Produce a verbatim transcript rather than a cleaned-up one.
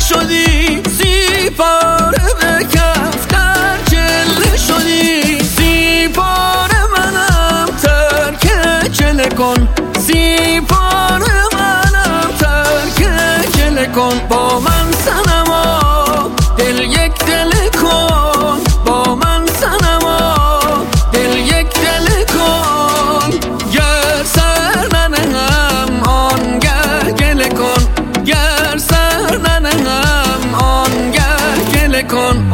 شدی، سی پاره به کف در چله شدی. سی پاره منم ترک چله کن، سی پاره منم ترک چله کن. با من صنما دل یک دل کن، با من صنما دل یک دل کن. گر سر ننهم آنگه گله کن، گر سر ننهم آنگه گله کن.